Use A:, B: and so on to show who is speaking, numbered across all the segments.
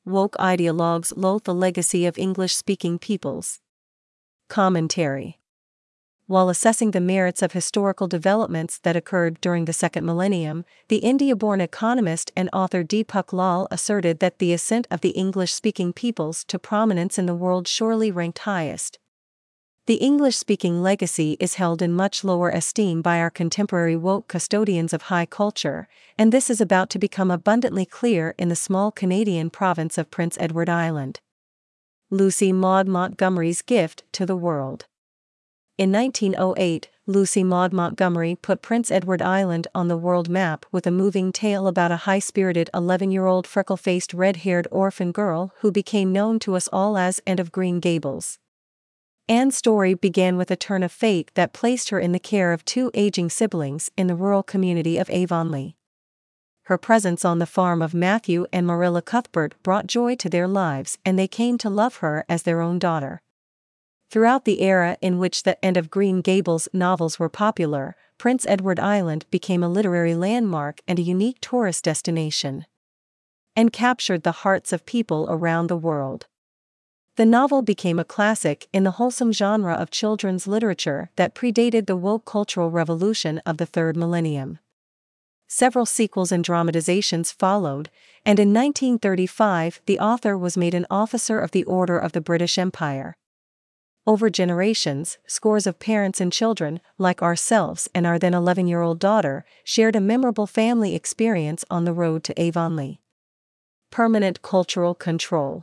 A: woke ideologues loathe the legacy of English-speaking peoples. Commentary. While assessing the merits of historical developments that occurred during the second millennium, the India-born economist and author Deepak Lal asserted that the ascent of the English-speaking peoples to prominence in the world surely ranked highest. The English-speaking legacy is held in much lower esteem by our contemporary woke custodians of high culture, and this is about to become abundantly clear in the small Canadian province of Prince Edward Island. Lucy Maud Montgomery's gift to the world. In 1908, Lucy Maud Montgomery put Prince Edward Island on the world map with a moving tale about a high-spirited 11-year-old freckle-faced red-haired orphan girl who became known to us all as Anne of Green Gables. Anne's story began with a turn of fate that placed her in the care of two aging siblings in the rural community of Avonlea. Her presence on the farm of Matthew and Marilla Cuthbert brought joy to their lives, and they came to love her as their own daughter. Throughout the era in which the Anne of Green Gables novels were popular, Prince Edward Island became a literary landmark and a unique tourist destination, and captured the hearts of people around the world. The novel became a classic in the wholesome genre of children's literature that predated the woke cultural revolution of the third millennium. Several sequels and dramatizations followed, and in 1935 the author was made an officer of the Order of the British Empire. Over generations, scores of parents and children, like ourselves and our then 11-year-old daughter, shared a memorable family experience on the road to Avonlea. Permanent cultural control.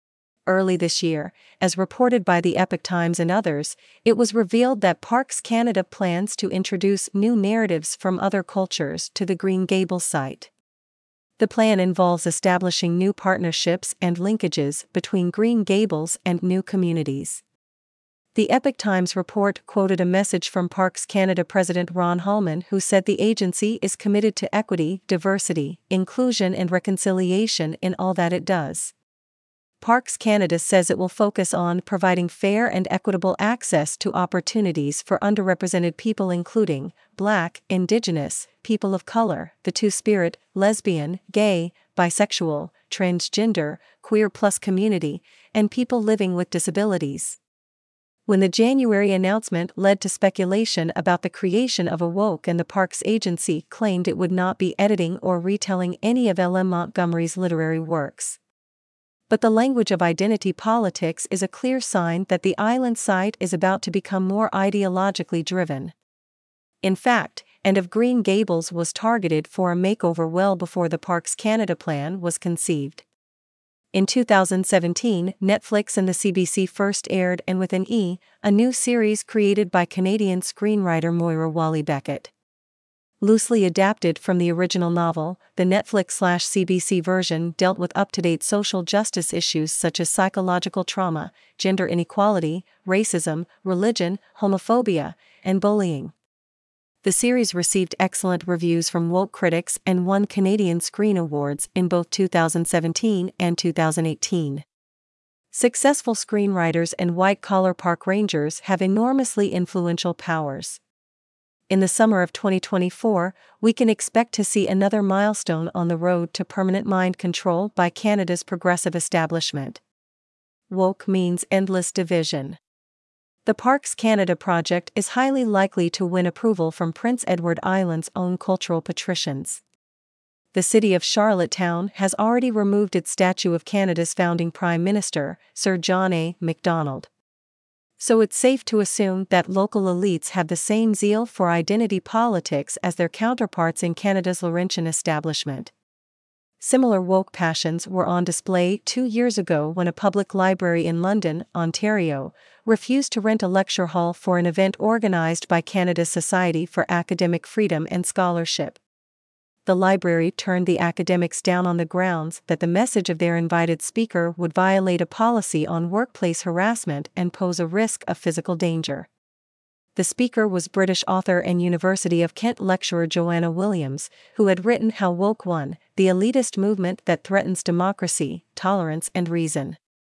A: Early this year, as reported by the Epoch Times and others, it was revealed that Parks Canada plans to introduce new narratives from other cultures to the Green Gables site. The plan involves establishing new partnerships and linkages between Green Gables and new communities. The Epoch Times report quoted a message from Parks Canada President Ron Hallman, who said the agency is committed to equity, diversity, inclusion and reconciliation in all that it does. Parks Canada says it will focus on providing fair and equitable access to opportunities for underrepresented people including Black, Indigenous, people of color, the two-spirit, lesbian, gay, bisexual, transgender, queer plus community, and people living with disabilities. When the January announcement led to speculation about the creation of Awoke, and the Parks agency claimed it would not be editing or retelling any of L.M. Montgomery's literary works. But the language of identity politics is a clear sign that the island site is about to become more ideologically driven. In fact, Anne of Green Gables was targeted for a makeover well before the Parks Canada plan was conceived. In 2017, Netflix and the CBC first aired Anne with an E, a new series created by Canadian screenwriter Moira Walley-Beckett. Loosely adapted from the original novel, the Netflix/CBC version dealt with up-to-date social justice issues such as psychological trauma, gender inequality, racism, religion, homophobia, and bullying. The series received excellent reviews from woke critics and won Canadian Screen Awards in both 2017 and 2018. Successful screenwriters and white-collar park rangers have enormously influential powers. In the summer of 2024, we can expect to see another milestone on the road to permanent mind control by Canada's progressive establishment. Woke means endless division. The Parks Canada project is highly likely to win approval from Prince Edward Island's own cultural patricians. The city of Charlottetown has already removed its statue of Canada's founding Prime Minister, Sir John A. Macdonald. So it's safe to assume that local elites have the same zeal for identity politics as their counterparts in Canada's Laurentian establishment. Similar woke passions were on display 2 years ago when a public library in London, Ontario, refused to rent a lecture hall for an event organized by Canada's Society for Academic Freedom and Scholarship. The library turned the academics down on the grounds that the message of their invited speaker would violate a policy on workplace harassment and pose a risk of physical danger. The speaker was British author and University of Kent lecturer Joanna Williams, who had written How Woke Won, the elitist movement that threatens democracy, tolerance and reason.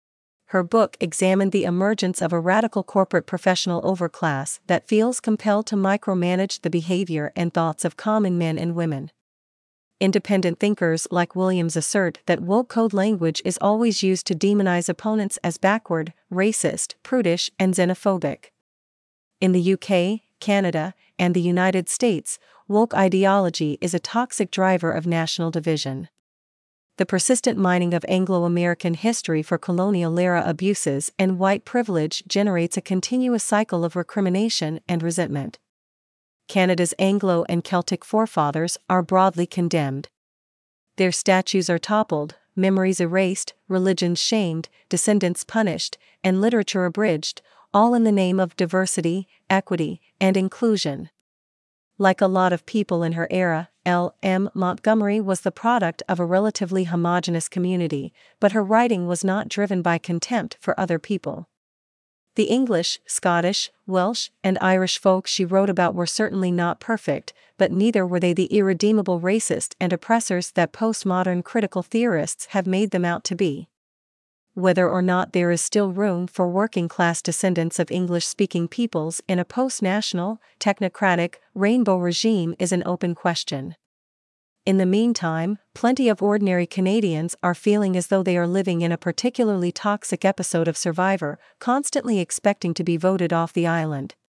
A: Her book examined the emergence of a radical corporate professional overclass that feels compelled to micromanage the behavior and thoughts of common men and women. Independent thinkers like Williams assert that woke code language is always used to demonize opponents as backward, racist, prudish, and xenophobic. In the UK, Canada, and the United States, woke ideology is a toxic driver of national division. The persistent mining of Anglo-American history for colonial-era abuses and white privilege generates a continuous cycle of recrimination and resentment. Canada's Anglo and Celtic forefathers are broadly condemned. Their statues are toppled, memories erased, religions shamed, descendants punished, and literature abridged, all in the name of diversity, equity, and inclusion. Like a lot of people in her era, L.M. Montgomery was the product of a relatively homogeneous community, but her writing was not driven by contempt for other people. The English, Scottish, Welsh, and Irish folk she wrote about were certainly not perfect, but neither were they the irredeemable racist and oppressors that postmodern critical theorists have made them out to be. Whether or not there is still room for working-class descendants of English-speaking peoples in a post-national, technocratic, rainbow regime is an open question. In the meantime, plenty of ordinary Canadians are feeling as though they are living in a particularly toxic episode of Survivor, constantly expecting to be voted off the island.